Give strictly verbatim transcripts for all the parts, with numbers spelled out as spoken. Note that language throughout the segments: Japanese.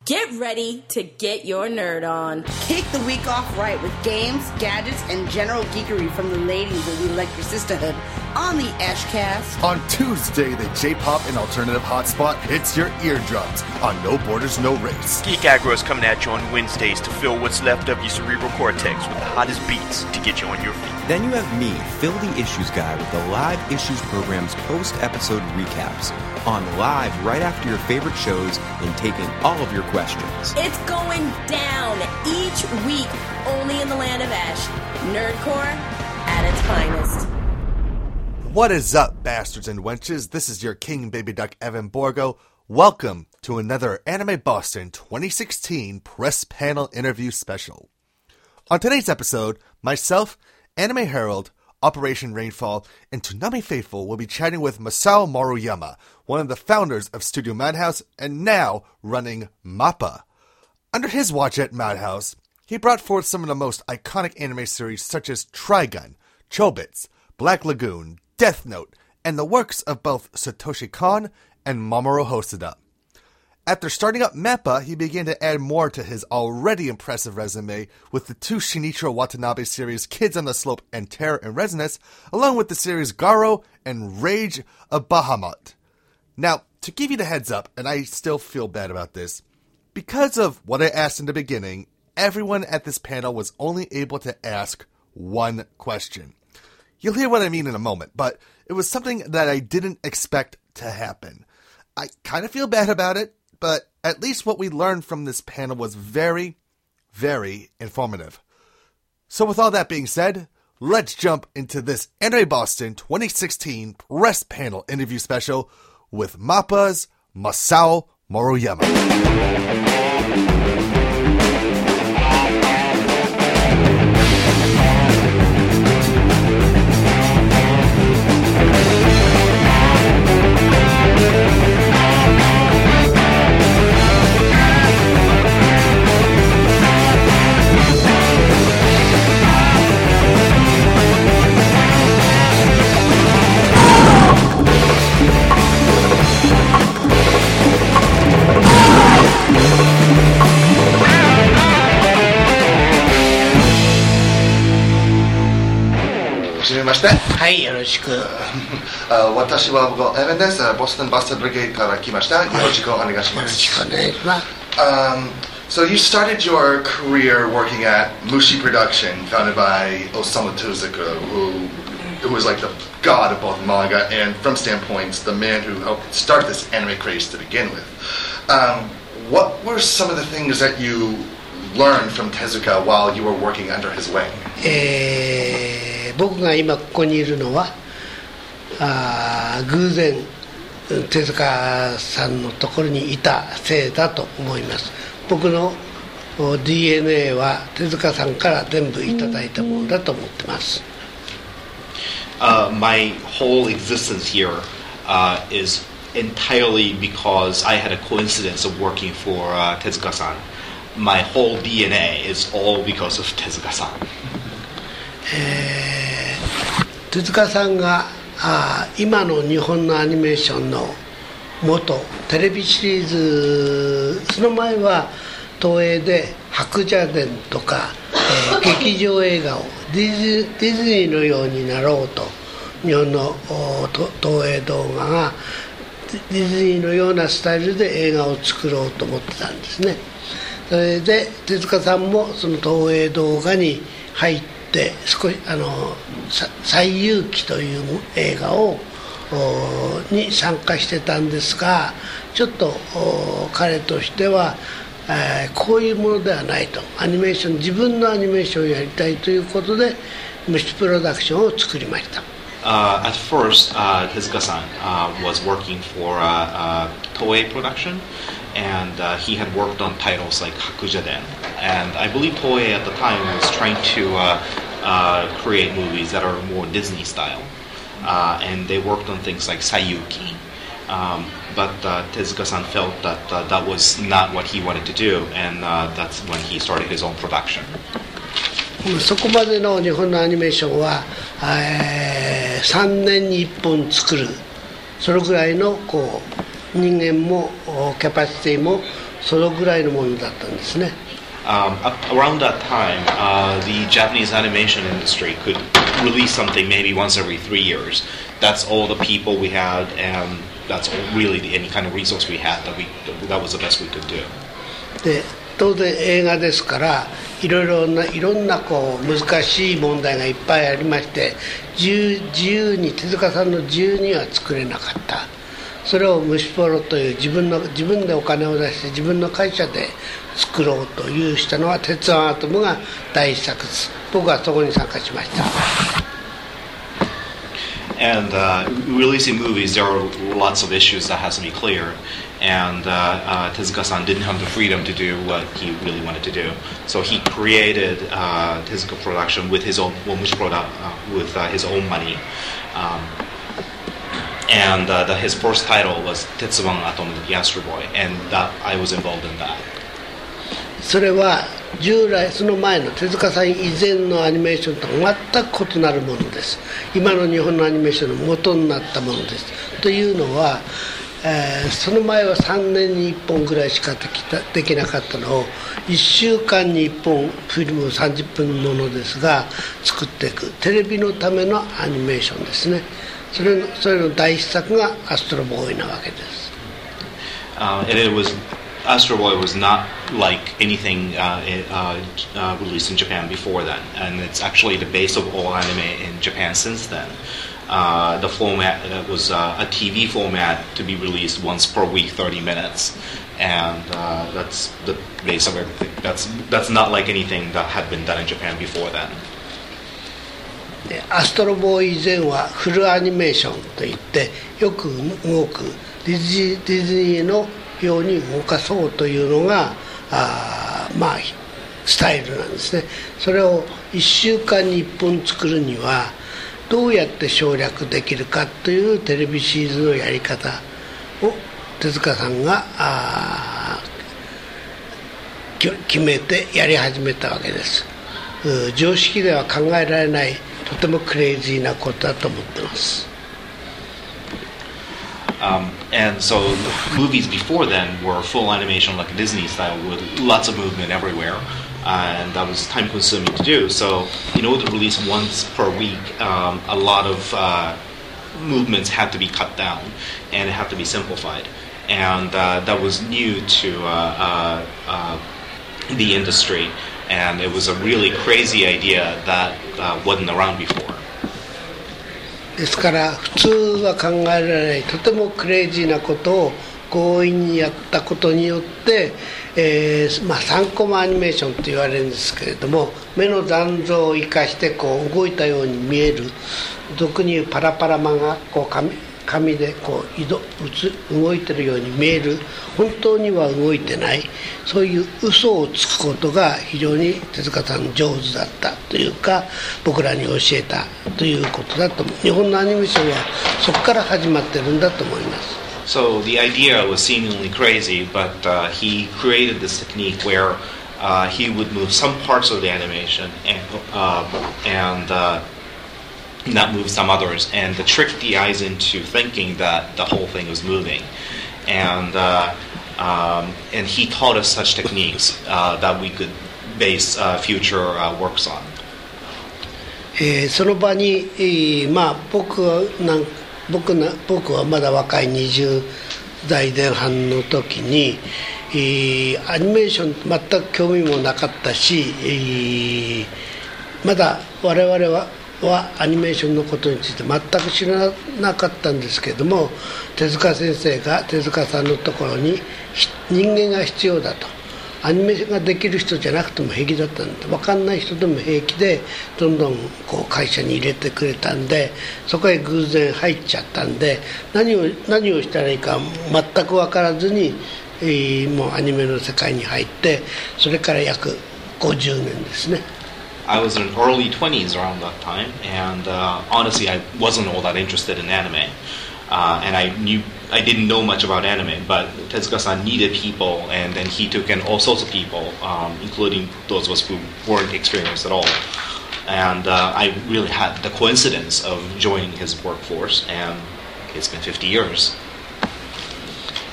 Get ready to get your nerd on. Kick the week off right with games, gadgets, and general geekery from the ladies of the Electric Sisterhood on the Ashcast. On Tuesday, the J-pop and alternative hotspot hits your eardrums on No Borders, No Race. Geek Aggro is coming at you on Wednesdays to fill what's left of your cerebral cortex with the hottest beats to get you on your feet. Then you have me, Phil the Issues Guy, with the Live Issues program's post-episode recaps. On live right after your favorite shows and taking all of your questions. It's going down each week, only in the land of Ash. Nerdcore at its finest. What is up, bastards and wenches? This is your King Baby Duck, Evan Borgo. Welcome to another Anime Boston twenty sixteen Press Panel Interview Special. On today's episode, myself, Anime Herald, Operation Rainfall, and Toonami Faithful will be chatting with Masao Maruyama, one of the founders of Studio Madhouse and now running MAPPA. Under his watch at Madhouse, he brought forth some of the most iconic anime series such as Trigun, Chobits, Black Lagoon, Death Note, and the works of both Satoshi Kon and Mamoru Hosoda. After starting up MAPPA, he began to add more to his already impressive resume with the two Shinichiro Watanabe series Kids on the Slope and Terror and Resonance, along with the series Garo and Rage of Bahamut. Now, to give you the heads up, and I still feel bad about this, because of what I asked in the beginning, everyone at this panel was only able to ask one question. You'll hear what I mean in a moment, but it was something that I didn't expect to happen. I kind of feel bad about it, but at least what we learned from this panel was very, very informative. So with all that being said, let's jump into this Anime Boston twenty sixteen Press Panel Interview Special with MAPPA's Masao Maruyama. はい、よろしく。 私はエヴァンです。ボストンバスターブリゲードから来ました。よろしくお願いします。 よろしくお願いします。 Um, so you started your career working at Mushi Production, founded by Osamu Tezuka, who, who was like the god of both manga and, from standpoints, the man who helped start this anime craze to begin with. Um, what were some of the things that you learned from Tezuka while you were working under his wing? えー僕が今ここにいるのはあ偶然手塚さんのところにいたせいだと思います。僕の ディーエヌエー は手塚さんから全部いただいたものだと思ってます。 Uh, my whole existence here uh, is entirely because I had a coincidence of working for uh, Tezuka-san. My whole ディーエヌエー is all because of Tezuka-san. えー、手塚さんがあ今の日本のアニメーションの元テレビシリーズ、その前は東映で白蛇伝とか、えー、劇場映画をディズ、ディズニーのようになろうと日本の東映動画がディズニーのようなスタイルで映画を作ろうと思ってたんですね。それで手塚さんもその東映動画に入ってで少しあの西遊記という映画をに参加してたんですが、ちょっと彼としては、えー、こういうものではないと、アニメーション自分のアニメーションをやりたいということで虫プロダクションを作りました。 Uh, at first, uh, Tezuka-san uh, was working for uh, uh, Toei Production, and uh, he had worked on titles like Hakuja-den. And I believe Toei at the time was trying to uh, uh, create movies that are more Disney style. Uh, and they worked on things like Sayuki. Um, but uh, Tezuka-san felt that uh, that was not what he wanted to do, and uh, that's when he started his own production. そこまでの日本のアニメーションは、えー、さんねんにいっぽん作る、それぐらいのこう人間もキャパシティもそのぐらいのものだったんですね。 Um, around that time, uh, the Japanese animation industry could release something maybe once every three years. That's all the people we had, and that's all really the, any kind of resource we had. That we that was the best we could do. で当然映画ですからいろいろないろんなこう難しい問題がいっぱいありまして自由、自由に手塚さんの自由には作れなかった。それを虫ポロという自分の自分でお金を出して自分の会社で作ろうというしたのは鉄腕アトムが第一作です。僕はそこに参加しました。 And uh, releasing movies, there are lots of issues that has to be cleared, and uh, uh, Tezuka-san didn't have the freedom to do what he really wanted to do. So he created uh, Tezuka Production with his own Womushi product, uh, with uh, his own money. Um, and uh, the, his first title was Tetsuban Atom the Astro Boy, and that, I was involved in that. それは従来その前の手塚さん以前のアニメーションと全く異なるものです。今の日本のアニメーションの元になったものです。というのは、えー、その前はさんねんにいっぽんぐらいしかできた、できなかったのをいっしゅうかんにいっぽんフィルムさんじゅっぷんものですが作っていくテレビのためのアニメーションですね。それの、それの第一作がアストロボーイなわけです。 Uh, and it was Astro Boy was not like anything uh, uh, uh, released in Japan before then, and it's actually the base of all anime in Japan since then. Uh, the format uh, was uh, a T V format to be released once per week, thirty minutes, and uh, that's the base of everything. That's that's not like anything that had been done in Japan before then. アストロボーイ以前はフルアニメーションといってよく動くディズニー、ディズニーのように動かそうというのがあまあスタイルなんですね。それをいっしゅうかんにいっぽん作るにはどうやって省略できるかというテレビシリーズのやり方を手塚さんがあ決めてやり始めたわけです。常識では考えられないとてもクレイジーなことだと思ってます。 Um, and so the movies before then were full animation like Disney style with lots of movement everywhere, uh, and that was time consuming to do. So in order to release once per week, um, a lot of uh, movements had to be cut down and it had to be simplified, and uh, that was new to uh, uh, uh, the industry, and it was a really crazy idea that uh, wasn't around before. ですから普通は考えられないとてもクレイジーなことを強引にやったことによって、えーまあ、さんコマアニメーションと言われるんですけれども目の残像を生かしてこう動いたように見える俗に言うパラパラ漫画こう 紙, 紙でこう移動動いてるように見える本当には動いてないそういう嘘をつくことが非常に手塚さん上手だったというか僕らに教えたということだと思う。日本のアニメーションはそこから始まってるんだと思います。 So the idea was seemingly crazy, but uh, he created this technique where uh, he would move some parts of the animation and uh, and uh, not move some others, and to trick the eyes into thinking that the whole thing was moving. And uh, um, and he taught us such techniques uh, that we could base uh, future uh, works on. えー、その場に、えー、まあ僕はなん僕な僕はまだ若いにじゅうだいぜん半の時に、えー、アニメーション全く興味もなかったし、えー、まだ我々ははアニメーションのことについて全く知らなかったんですけれども手塚先生が手塚さんのところに人間が必要だとアニメができる人じゃなくても平気だったんで分かんない人でも平気でどんどんこう会社に入れてくれたんでそこへ偶然入っちゃったんで何を何をしたらいいか全く分からずに、えー、もうアニメの世界に入ってそれから約ごじゅうねんですね。 I was in early twenties around that time, and uh, honestly, I wasn't all that interested in anime, uh, and I knew I didn't know much about anime. But Tezuka-san needed people, and then he took in all sorts of people, um, including those of us who weren't experienced at all. And uh, I really had the coincidence of joining his workforce, and it's been fifty years.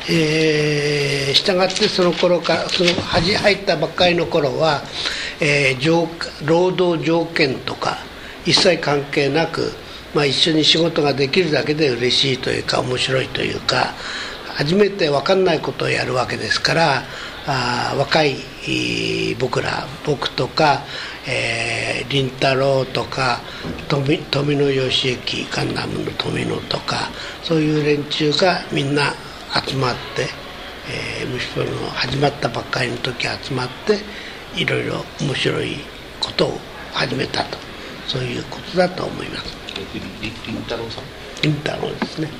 えー、したがってその頃からその入ったばっかりの頃は、えー、条労働条件とか一切関係なく、まあ、一緒に仕事ができるだけで嬉しいというか面白いというか、初めて分かんないことをやるわけですから、あ若い僕ら僕とか、えー、林太郎とか富富野義行ガンダムの富野とか、そういう連中がみんな集まって、えー、虫プロの始まったばっかりの時集まっていろいろ面白いことを始めたと、そういうことだと思います。 林太郎さん林太郎ですね。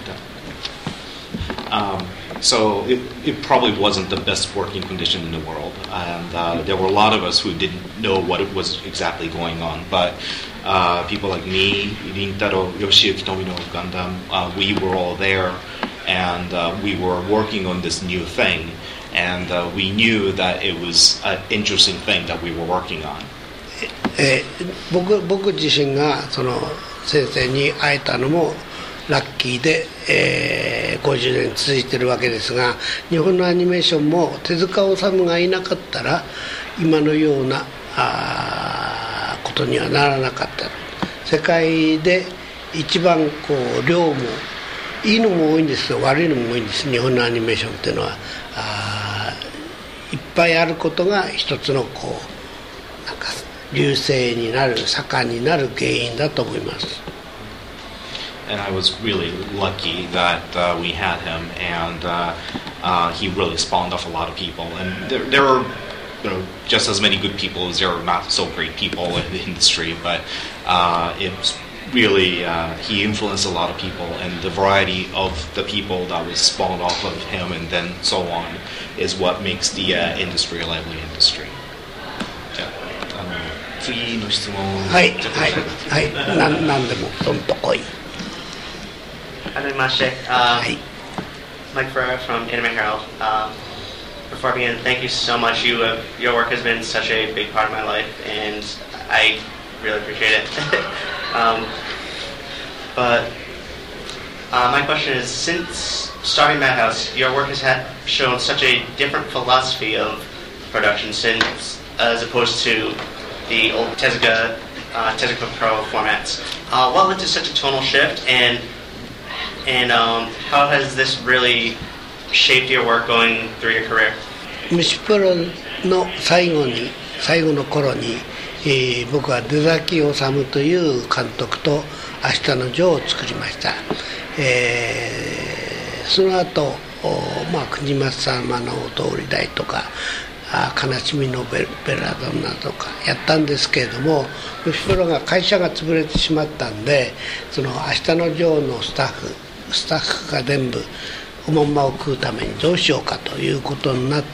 Um, so it, it probably wasn't the best working condition in the world, and uh, there were a lot of us who didn't know what it was exactly going on. But uh, people like me, Rintaro, Yoshiyuki Tomino, Gundam, uh, we were all there, and uh, we were working on this new thing, and uh, we knew that it was an interesting thing that we were working on. えー、僕, 僕自身がその先生に会えたのもラッキーで、えー、ごじゅうねん続いてるわけですが、日本のアニメーションも手塚治虫がいなかったら今のようなあことにはならなかった。世界で一番こう量もいいのも多いんですけど悪いのも多いんです。日本のアニメーションっていうのはあいっぱいあることが一つのこうなんか隆盛になる盛んになる原因だと思います。 And I was really lucky that uh, we had him, and uh, uh, he really spawned off a lot of people. And there, there are, you know, just as many good people as there are not so great people in the industry. But uh, it's really uh, he influenced a lot of people, and the variety of the people that was spawned off of him, and then so on, is what makes the uh, industry a lively industry. 次の質問。 はいはいはい。なんなんでもどんとこい。 はじめまして。Uh, Mike Ferreira from Anime Herald. Um, before I begin, thank you so much. You, uh, your work has been such a big part of my life, and I really appreciate it. um, but uh, my question is, since starting Madhouse, your work has had, shown such a different philosophy of production, since as opposed to the old Tezuka, uh, Tezuka Pro formats. Uh, what led to such a tonal shift, and And um, how has this really shaped your work going through your career? 虫プロの最後に最後の頃に、えー、僕は出崎治という監督と明日のジョーを作りました。えー、その後、まあ国松様の通り台とか。悲しみのベラドンナとかやったんですけれども、虫プロが会社が潰れてしまったんで、その明日のジョーのスタッフスタッフが全部おまんまを食うためにどうしようかということになって、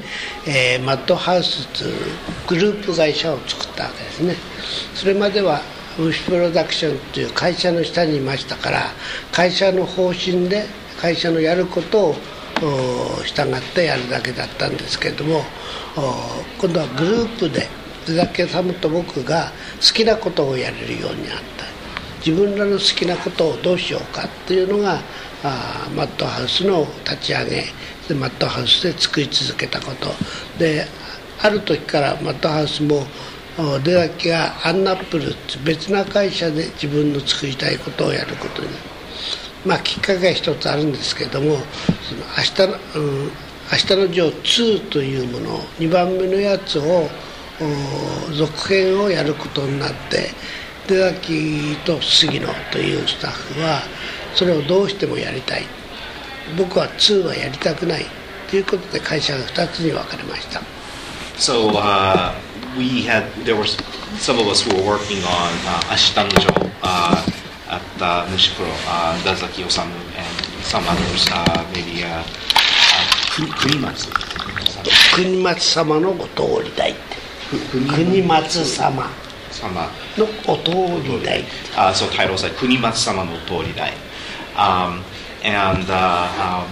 えー、マッドハウスというグループ会社を作ったわけですね。それまでは虫プロダクションという会社の下にいましたから、会社の方針で会社のやることを従ってやるだけだったんですけれども、今度はグループで出崎治と僕が好きなことをやれるようになった。自分らの好きなことをどうしようかっていうのがあマッドハウスの立ち上げで、マッドハウスで作り続けたことで、ある時からマッドハウスも出崎がアンナップルって別な会社で自分の作りたいことをやることに、まあきっかけが一つあるんですけれども、その明日の、うん、明日のジョーツーというものをにばんめのやつを続編をやることになって、出崎と杉野というスタッフはそれをどうしてもやりたい、僕はツーはやりたくないということで会社がふたつに分かれました。 So uh, we had there were some of us who were working on uh, 明日のジョー、uh, at uh, Mushi Pro, uh, Dazaki Osamu, and some others, uh, maybe uh, uh, Kunimatsu. 国松様のご通り台って国松様のお通り台。 Uh, so titles like Kunimatsu Sama no Toridai. Um, and uh, um,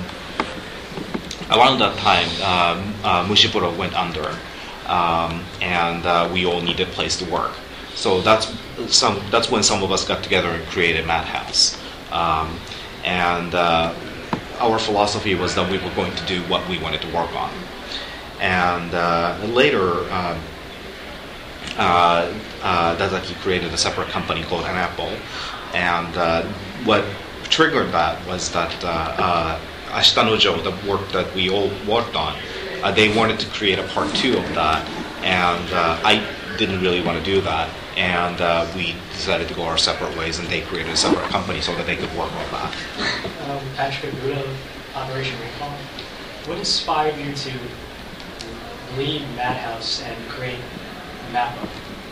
around that time, uh, uh, Mushi Pro went under, um, and uh, we all needed a place to work. So that's some. That's when some of us got together and created Madhouse. Um, and uh, our philosophy was that we were going to do what we wanted to work on. And uh, later, uh, uh, uh, Dazaki created a separate company called Anapple. And uh, what triggered that was that uh, uh, Ashitanojo, the work that we all worked on, uh, they wanted to create a part two of that. And uh, I didn't really want to do that. And uh, we decided to go our separate ways, and they created a separate company so that they could work on that. Um, Patrick Aguda, Operation Recall. What inspired you to leave Madhouse and create Mappa?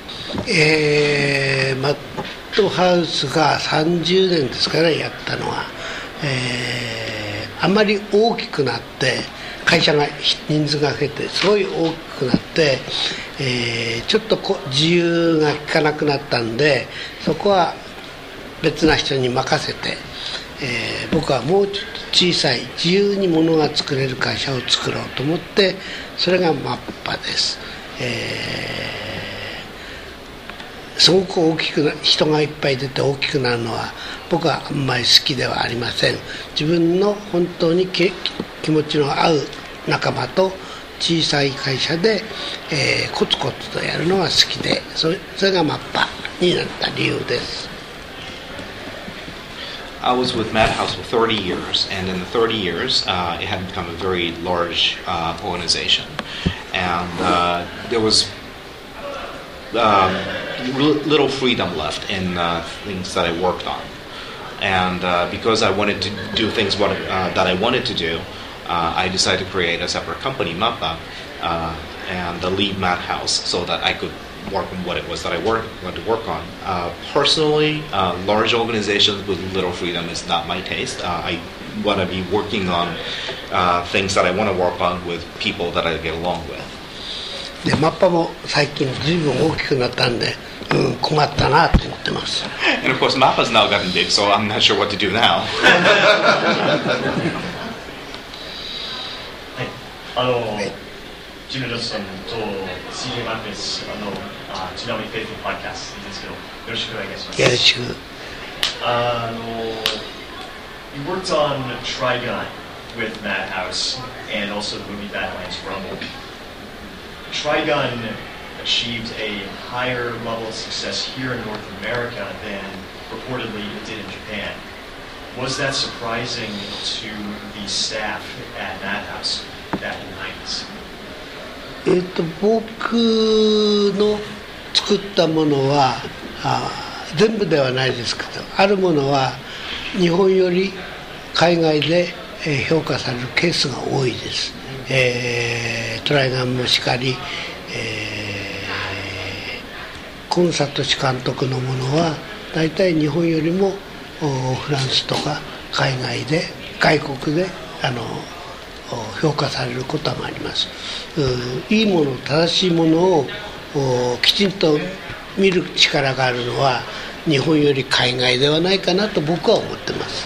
えー、マッドハウスがさんじゅうねんですからやったのは、えー、あまり大きくなって会社が人数が増えてすごい大きくなって、えー、ちょっとこ自由が利かなくなったんで、そこは別な人に任せて、えー、僕はもうちょっと小さい自由に物が作れる会社を作ろうと思って、それがマッパです。えーすごく大きくな人がいっぱい出て大きくなるのは僕はあんまり好きではありません。自分の本当に気持ちの合う仲間と小さい会社で、えー、コツコツとやるのが好きで、それ、それがマッパになった理由です。 I was with Madhouse for thirty years, and in the thirty years, uh, it had become a very large uh, organization, and uh, there was um, little freedom left in uh, things that I worked on. And uh, because I wanted to do things what, uh, that I wanted to do, uh, I decided to create a separate company, Mappa, uh, and uh, leave Madhouse so that I could work on what it was that I work, wanted to work on. Uh, personally, uh, large organizations with little freedom is not my taste. Uh, I want to be working on uh, things that I want to work on with people that I get along with. でマッパも最近ずいぶん大きくなったんで、うん、困ったなと思ってます。 And of course, Mappa's now gotten big, so I'm not sure what to do now. はい、あの、ジム・ジョンソンと シージェー マックスあの、あ、ちなみにフェイスブックポッドキャストですけど、よろしくお願いします。 よろしく。 あの、you worked on Trigun with Madhouse and also the movie Badlands Rumble. Trigun achieved a higher level of success here in North America than reportedly it did in Japan. Was that surprising to the staff at Madhouse back in the nineties? えっと僕の作ったものはあ全部ではないですけど、あるものは日本より海外で評価されるケースが多いです。えー、トライガンもしかり、えー、コンサート氏監督のものはだいたい日本よりもフランスとか海外で外国であの評価されることもあります。いいもの正しいものをきちんと見る力があるのは日本より海外ではないかなと僕は思ってます。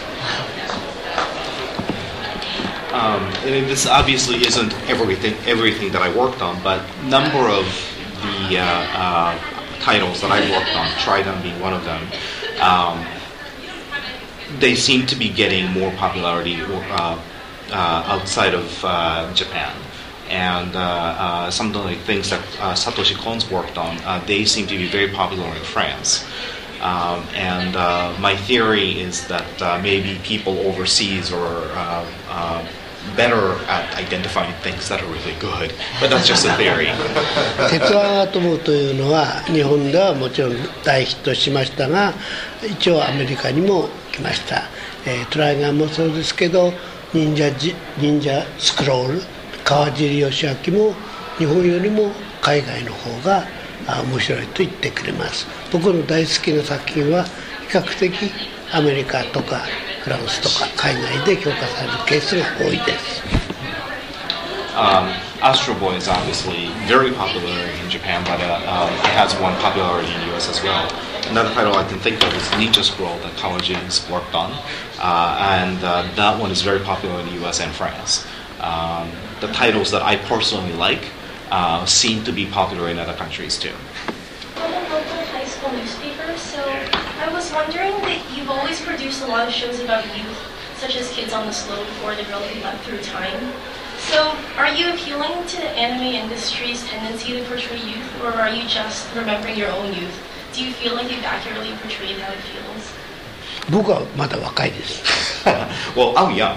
Um, and this obviously isn't everything everything that I worked on, but number of the uh, uh, titles that I worked on, Trigun being one of them, um, they seem to be getting more popularity uh, uh, outside of uh, Japan. And uh, uh, some of the things that uh, Satoshi Kon's worked on, uh, they seem to be very popular in France. Um, and uh, my theory is that uh, maybe people overseas are uh, uh, better at identifying things that are really good. But that's just a theory. 鉄腕アトムというのは日本ではもちろん大ヒットしましたが、一応アメリカにも来ました。えー、トライガンもそうですけど、忍者じ忍者スクロール、川尻義明も日本よりも海外の方が面白いと言ってくれます。僕の大好きな作品は比較的アメリカとかフランスとか海外で評価されるケースが多いです。 Um, Astro Boy is obviously very popular in Japan, but uh, um, it has won popularity in the U S as well. Another title I can think of is Ninja Scroll that Kawaji's worked on, uh, and uh, that one is very popular in the U S and France. Um, the titles that I personally like uh, seem to be popular in other countries too. I'm a local high school newspaper, so I was wondering that you've always produced a lot of shows about youth such as Kids on the Slope or The Girl Who Leapt Through Time. So, are you appealing to the anime industry's tendency to portray youth, or are you just remembering your own youth? Do you feel like you've accurately portrayed how it feels? 僕はまだ若いです。 Well, I'm young.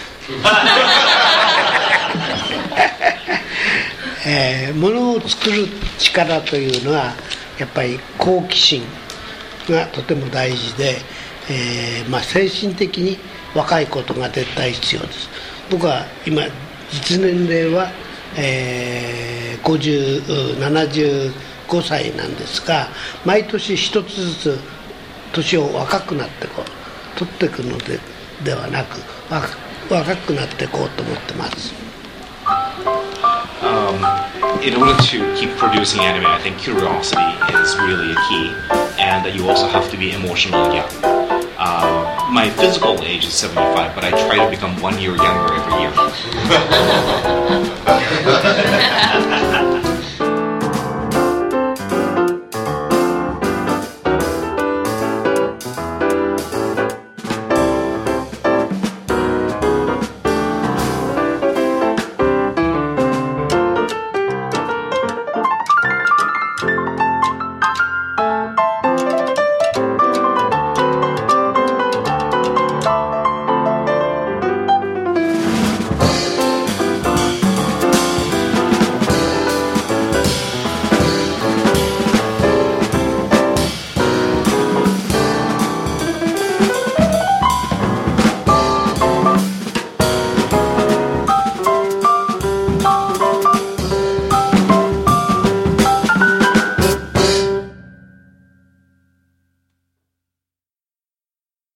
えー、ものを作る力というのはやっぱり好奇心がとても大事で、えーまあ、精神的に若いことが絶対必要です。僕は今実年齢は、えー、ごじゅう、ななじゅうごさいなんですが、毎年一つずつ年を若くなってこう取っていくのでではなく、若くなっていこうと思ってます。 Um, in order to keep producing anime, I think curiosity is really a key, and that you also have to be emotionally young. Uh, my physical age is seventy-five, but I try to become one year younger every year.